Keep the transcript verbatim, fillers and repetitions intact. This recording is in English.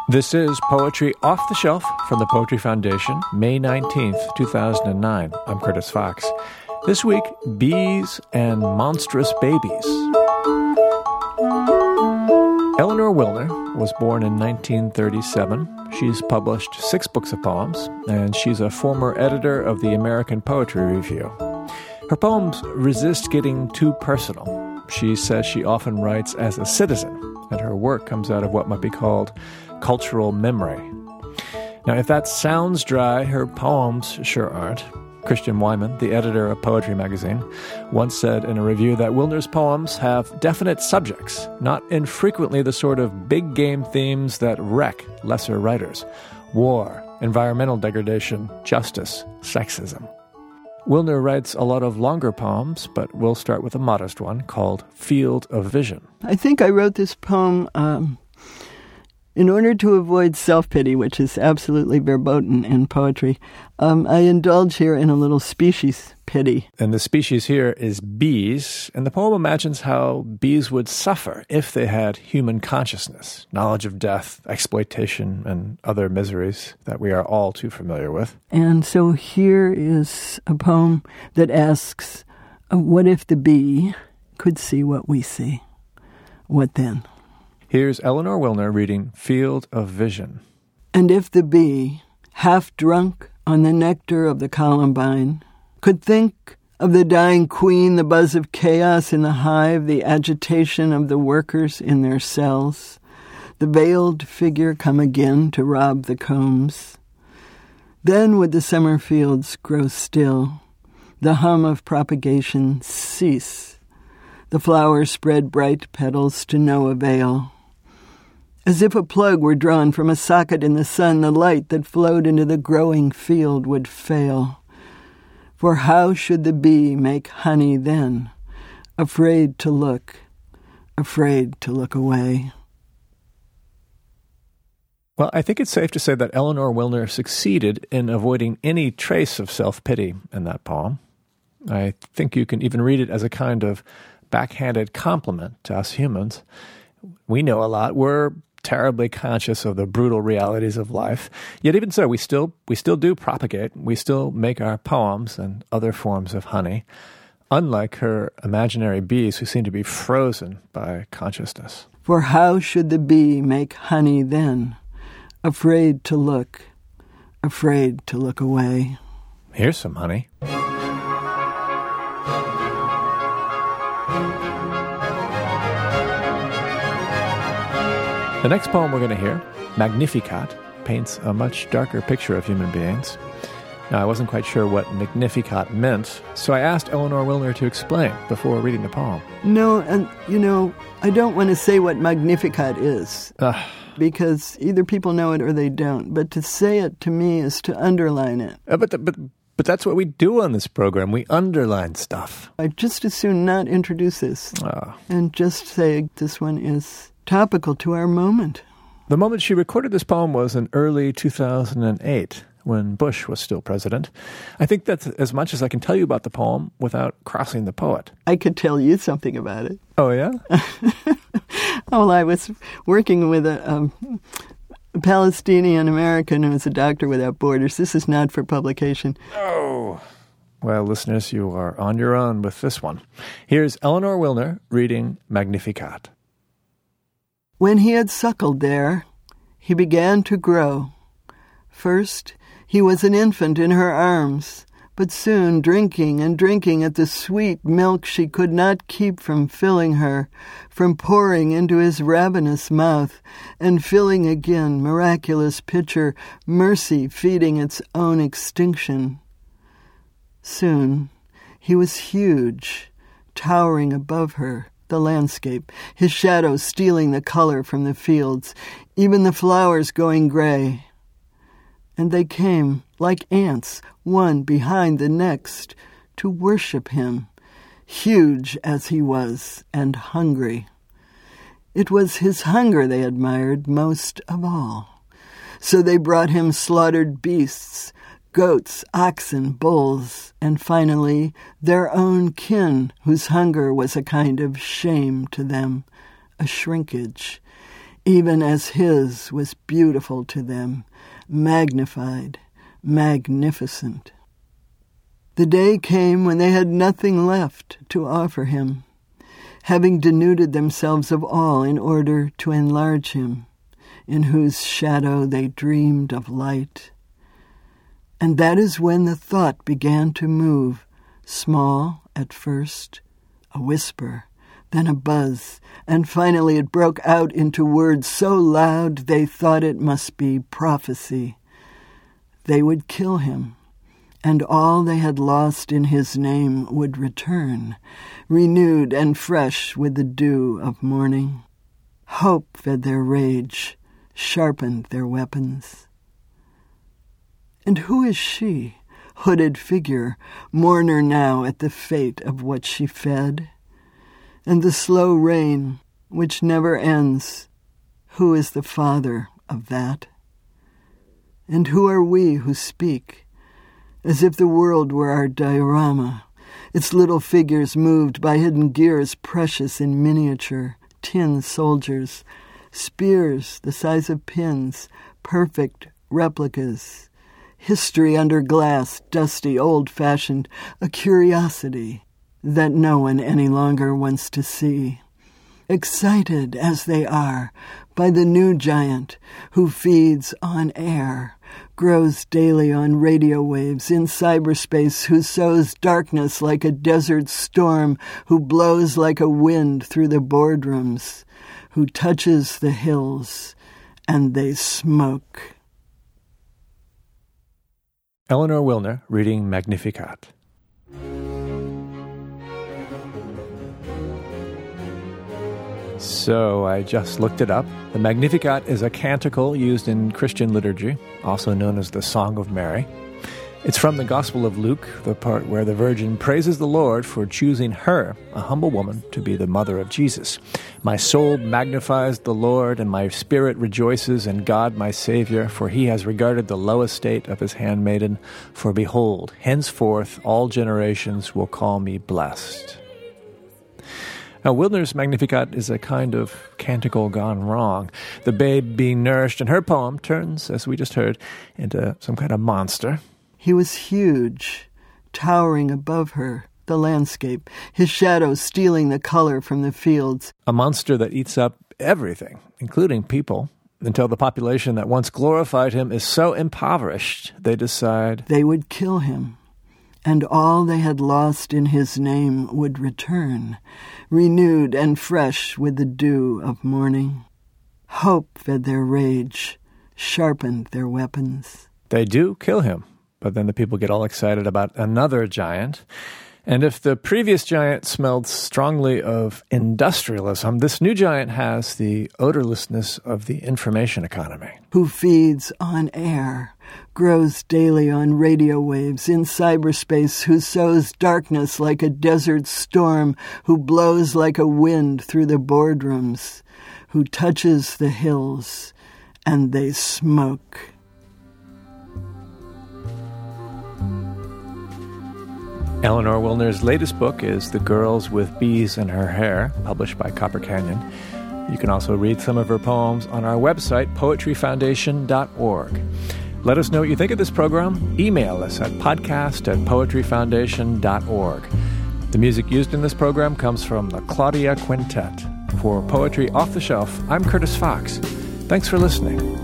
This is Poetry Off the Shelf from the Poetry Foundation, May nineteenth, two thousand nine. I'm Curtis Fox. This week, bees and monstrous babies. Eleanor Wilner was born in nineteen thirty-seven. She's published six books of poems, and she's a former editor of the American Poetry Review. Her poems resist getting too personal. She says she often writes as a citizen, and her work comes out of what might be called cultural memory. Now, if that sounds dry, her poems sure aren't. Christian Wyman, the editor of Poetry magazine, once said in a review that Wilner's poems have definite subjects, not infrequently the sort of big-game themes that wreck lesser writers: war, environmental degradation, justice, sexism. Wilner writes a lot of longer poems, but we'll start with a modest one called Field of Vision. I think I wrote this poem um, in order to avoid self-pity, which is absolutely verboten in poetry. Um, I indulge here in a little species pity. And the species here is bees, and the poem imagines how bees would suffer if they had human consciousness, knowledge of death, exploitation, and other miseries that we are all too familiar with. And so here is a poem that asks, uh, what if the bee could see what we see? What then? Here's Eleanor Wilner reading Field of Vision. And if the bee, half drunk on the nectar of the columbine, could think of the dying queen, the buzz of chaos in the hive, the agitation of the workers in their cells, the veiled figure come again to rob the combs, then would the summer fields grow still, the hum of propagation cease, the flowers spread bright petals to no avail. As if a plug were drawn from a socket in the sun, the light that flowed into the growing field would fail. For how should the bee make honey then, afraid to look, afraid to look away? Well, I think it's safe to say that Eleanor Wilner succeeded in avoiding any trace of self-pity in that poem. I think you can even read it as a kind of backhanded compliment to us humans. We know a lot. We're terribly conscious of the brutal realities of life. Yet even so, we still we still do propagate. We still make our poems and other forms of honey, unlike her imaginary bees who seem to be frozen by consciousness. For how should the bee make honey then, afraid to look, afraid to look away? Here's some honey. The next poem we're going to hear, Magnificat, paints a much darker picture of human beings. Now, I wasn't quite sure what Magnificat meant, so I asked Eleanor Wilner to explain before reading the poem. No, and, you know, I don't want to say what Magnificat is, uh, because either people know it or they don't. But to say it, to me, is to underline it. Uh, but, the, but, but that's what we do on this program. We underline stuff. I'd just as soon not introduce this uh. and just say this one is topical to our moment. The moment she recorded this poem was in early two thousand eight, when Bush was still president. I think that's as much as I can tell you about the poem without crossing the poet. I could tell you something about it. Oh, yeah? Well, I was working with a, um, a Palestinian American who was a Doctor Without Borders. This is not for publication. Oh. Well, listeners, you are on your own with this one. Here's Eleanor Wilner reading Magnificat. When he had suckled there, he began to grow. First, he was an infant in her arms, but soon drinking and drinking at the sweet milk she could not keep from filling her, from pouring into his ravenous mouth, and filling again, miraculous pitcher, mercy feeding its own extinction. Soon, he was huge, towering above her, the landscape, his shadow stealing the color from the fields, even the flowers going gray. And they came, like ants, one behind the next, to worship him, huge as he was and hungry. It was his hunger they admired most of all. So they brought him slaughtered beasts, goats, oxen, bulls, and finally their own kin, whose hunger was a kind of shame to them, a shrinkage. even as his was beautiful to them, magnified, magnificent. The day came when they had nothing left to offer him, having denuded themselves of all in order to enlarge him, in whose shadow they dreamed of light. And that is when the thought began to move, small at first, a whisper, then a buzz, and finally it broke out into words so loud they thought it must be prophecy. They would kill him, and all they had lost in his name would return, renewed and fresh with the dew of morning. Hope fed their rage, sharpened their weapons. And who is she, hooded figure, mourner now at the fate of what she fed? And the slow rain, which never ends, who is the father of that? And who are we who speak, as if the world were our diorama, its little figures moved by hidden gears precious in miniature, tin soldiers, spears the size of pins, perfect replicas, history under glass, dusty, old-fashioned, a curiosity that no one any longer wants to see. Excited as they are by the new giant who feeds on air, grows daily on radio waves in cyberspace, who sows darkness like a desert storm, who blows like a wind through the boardrooms, who touches the hills and they smoke. Eleanor Wilner reading Magnificat. So I just looked it up. The Magnificat is a canticle used in Christian liturgy, also known as the Song of Mary. It's from the Gospel of Luke, the part where the Virgin praises the Lord for choosing her, a humble woman, to be the mother of Jesus. My soul magnifies the Lord, and my spirit rejoices in God my Savior, for he has regarded the low estate of his handmaiden. For behold, henceforth all generations will call me blessed. Now, Wilner's Magnificat is a kind of canticle gone wrong. The babe being nourished in her poem turns, as we just heard, into some kind of monster. He was huge, towering above her, the landscape, his shadow stealing the color from the fields. A monster that eats up everything, including people, until the population that once glorified him is so impoverished, they decide they would kill him, and all they had lost in his name would return, renewed and fresh with the dew of morning. Hope fed their rage, sharpened their weapons. They do kill him, but then the people get all excited about another giant. And if the previous giant smelled strongly of industrialism, this new giant has the odorlessness of the information economy. Who feeds on air, grows daily on radio waves in cyberspace, who sows darkness like a desert storm, who blows like a wind through the boardrooms, who touches the hills and they smoke. Eleanor Wilner's latest book is The Girls with Bees in Her Hair, published by Copper Canyon. You can also read some of her poems on our website, poetry foundation dot org. Let us know what you think of this program. Email us at podcast at poetry foundation dot org. The music used in this program comes from the Claudia Quintet. For Poetry Off the Shelf, I'm Curtis Fox. Thanks for listening.